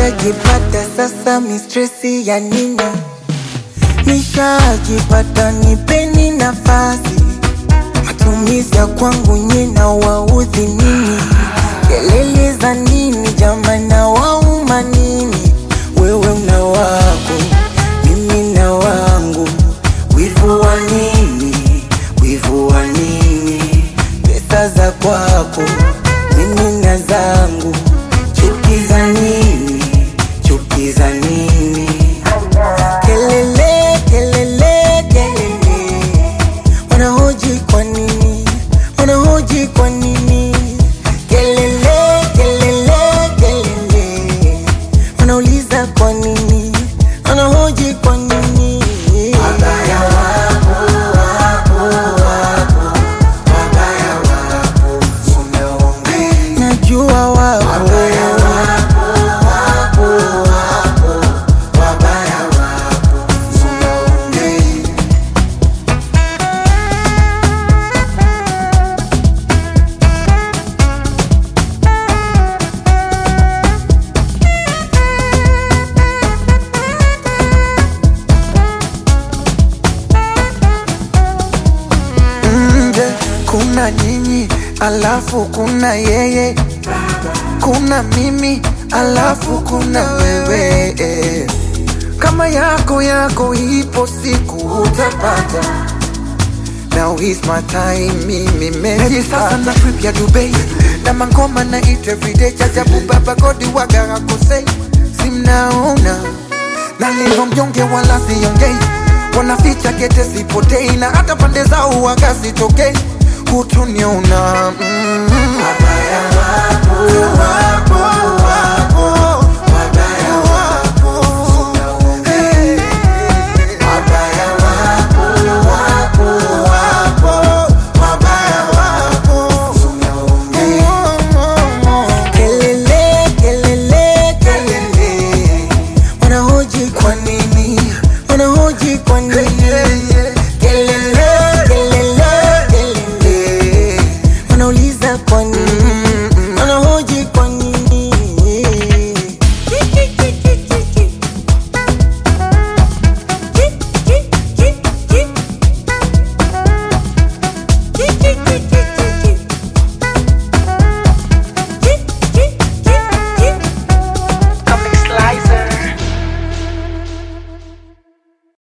Nishajipata sasa mistresi ya nini? Nishajipata nipeni nafasi. Matumizi ya kwangu nyina waudhi nini? Kelele za nini jamani wauma nini? Wewe una wako, mimi na wangu. Wivu wa nini? Wivu wa nini? Pesa za kwako, mimi na zangu. Chuki za nini? Chuki za nini? Kelele, kelele, kelele. Wanahoji kwa nini? Wanahoji kwa nini? Kelele, kelele, kelele. Wanauliza kwa nini? Wanahoji kwa nini? Wabaya wapo, wapo, wapo. Wabaya wapo, unaongea. Najua wapo. Wabaya wapo, wapo, wapo. Wabaya wapo, unaongea. Kuna nyinyi alafu kuna yeye, kuna mimi alafu kuna wewe. Kama yako ipo siku utapata. Now is my time, mimi meji sasa na trip ya Dubai. Na mangoma na eat everyday. Chajabu baba godi waga hakosei. Simnaona nalivyo mjonge wala siongei. Wanaficha kete sipotei. Na hata pande zao waga sitokei. Hutuniona. Wabaya wapo.